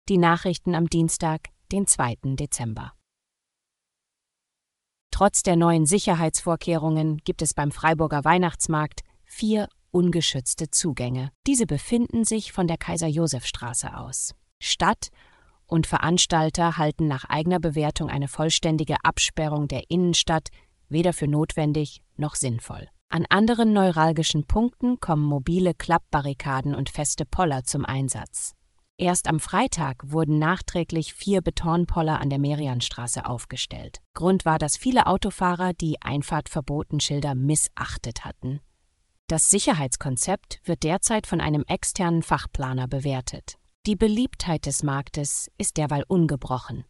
Die Nachrichten am Dienstag, den 2. Dezember. Trotz der neuen Sicherheitsvorkehrungen gibt es beim Freiburger Weihnachtsmarkt 4 ungeschützte Zugänge. Diese befinden sich von der Kaiser-Joseph-Straße aus. Stadt und Veranstalter halten nach eigener Bewertung eine vollständige Absperrung der Innenstadt weder für notwendig noch sinnvoll. An anderen neuralgischen Punkten kommen mobile Klappbarrikaden und feste Poller zum Einsatz. Erst am Freitag wurden nachträglich 4 Betonpoller an der Merianstraße aufgestellt. Grund war, dass viele Autofahrer die Einfahrtverbotenschilder missachtet hatten. Das Sicherheitskonzept wird derzeit von einem externen Fachplaner bewertet. Die Beliebtheit des Marktes ist derweil ungebrochen.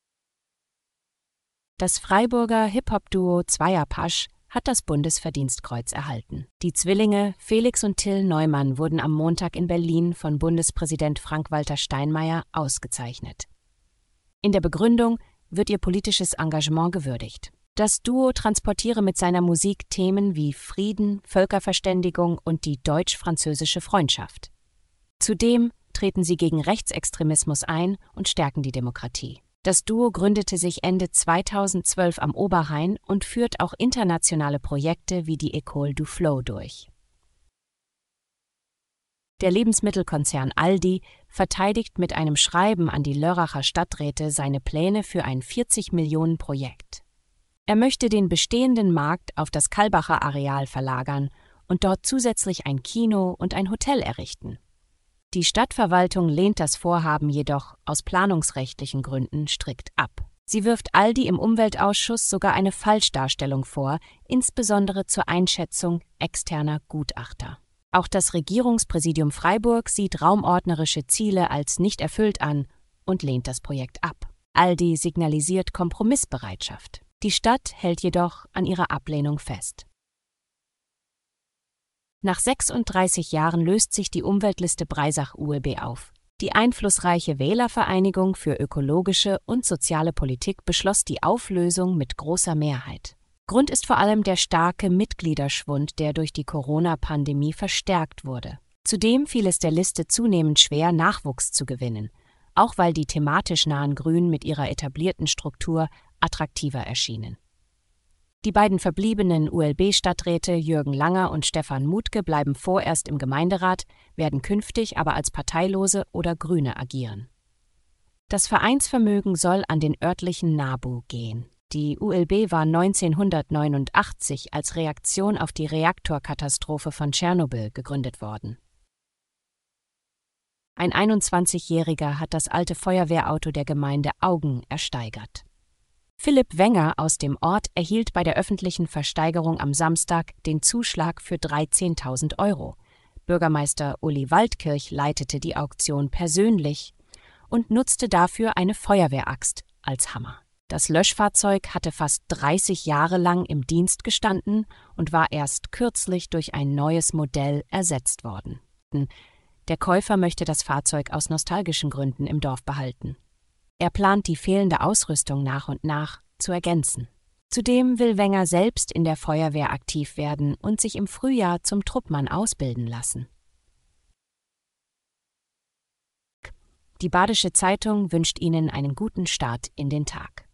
Das Freiburger Hip-Hop-Duo Zweierpasch hat das Bundesverdienstkreuz erhalten. Die Zwillinge Felix und Till Neumann wurden am Montag in Berlin von Bundespräsident Frank-Walter Steinmeier ausgezeichnet. In der Begründung wird ihr politisches Engagement gewürdigt. Das Duo transportiere mit seiner Musik Themen wie Frieden, Völkerverständigung und die deutsch-französische Freundschaft. Zudem treten sie gegen Rechtsextremismus ein und stärken die Demokratie. Das Duo gründete sich Ende 2012 am Oberrhein und führt auch internationale Projekte wie die École du Flow durch. Der Lebensmittelkonzern Aldi verteidigt mit einem Schreiben an die Lörracher Stadträte seine Pläne für ein 40-Millionen-Projekt. Er möchte den bestehenden Markt auf das Kallbacher Areal verlagern und dort zusätzlich ein Kino und ein Hotel errichten. Die Stadtverwaltung lehnt das Vorhaben jedoch aus planungsrechtlichen Gründen strikt ab. Sie wirft Aldi im Umweltausschuss sogar eine Falschdarstellung vor, insbesondere zur Einschätzung externer Gutachter. Auch das Regierungspräsidium Freiburg sieht raumordnerische Ziele als nicht erfüllt an und lehnt das Projekt ab. Aldi signalisiert Kompromissbereitschaft. Die Stadt hält jedoch an ihrer Ablehnung fest. Nach 36 Jahren löst sich die Umweltliste Breisach-ULB auf. Die einflussreiche Wählervereinigung für ökologische und soziale Politik beschloss die Auflösung mit großer Mehrheit. Grund ist vor allem der starke Mitgliederschwund, der durch die Corona-Pandemie verstärkt wurde. Zudem fiel es der Liste zunehmend schwer, Nachwuchs zu gewinnen, auch weil die thematisch nahen Grünen mit ihrer etablierten Struktur attraktiver erschienen. Die beiden verbliebenen ULB-Stadträte Jürgen Langer und Stefan Mutke bleiben vorerst im Gemeinderat, werden künftig aber als Parteilose oder Grüne agieren. Das Vereinsvermögen soll an den örtlichen NABU gehen. Die ULB war 1989 als Reaktion auf die Reaktorkatastrophe von Tschernobyl gegründet worden. Ein 21-Jähriger hat das alte Feuerwehrauto der Gemeinde Augen ersteigert. Philipp Wenger aus dem Ort erhielt bei der öffentlichen Versteigerung am Samstag den Zuschlag für 13.000 €. Bürgermeister Uli Waldkirch leitete die Auktion persönlich und nutzte dafür eine Feuerwehraxt als Hammer. Das Löschfahrzeug hatte fast 30 Jahre lang im Dienst gestanden und war erst kürzlich durch ein neues Modell ersetzt worden. Der Käufer möchte das Fahrzeug aus nostalgischen Gründen im Dorf behalten. Er plant, die fehlende Ausrüstung nach und nach zu ergänzen. Zudem will Wenger selbst in der Feuerwehr aktiv werden und sich im Frühjahr zum Truppmann ausbilden lassen. Die Badische Zeitung wünscht Ihnen einen guten Start in den Tag.